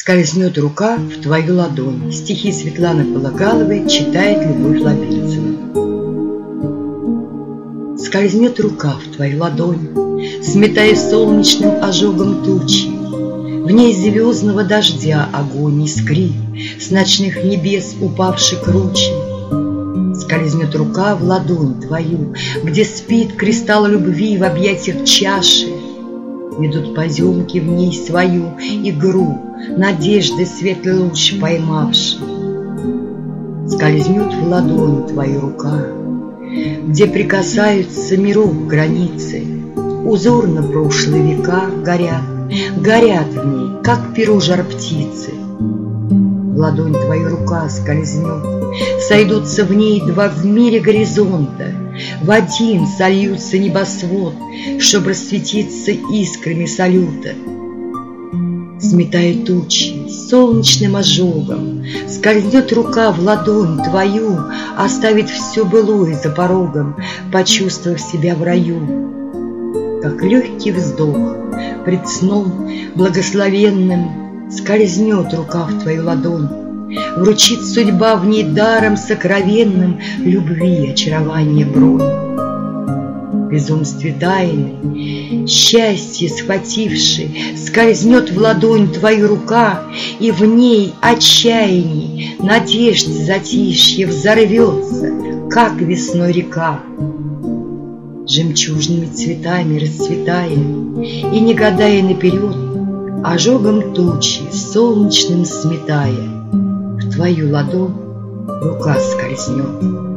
Скользнет рука в твою ладонь. Стихи Светланы Пологаловой читает Любовь Лапинцева. Скользнет рука в твою ладонь, сметая солнечным ожогом тучи. В ней звездного дождя огонь искри, с ночных небес упавший круче. Скользнет рука в ладонь твою, где спит кристалл любви в объятиях чаши. Ведут поземки в ней свою игру, надежды светлый луч поймавший. Скользнет в ладонь твою рука, где прикасаются миров границы. Узорно прошлые века горят, горят в ней, как перо жар птицы. В ладонь твою рука скользнет, сойдутся в ней два в мире горизонта, в один сольются небосвод, чтобы расцветиться искрами салюта. Сметая тучи солнечным ожогом, скользнет рука в ладонь твою, оставит все былое за порогом, почувствовав себя в раю. Как легкий вздох пред сном благословенным скользнет рука в твою ладонь, вручит судьба в ней даром сокровенным любви очарование бронь. В безумстве тайны, счастье схвативший, скользнет в ладонь твою рука, и в ней отчаяние, надежд затишье взорвется, как весной река. Жемчужными цветами расцветая и не гадая наперед, ожогом тучи солнечным сметая, в твою ладонь рука скользнет.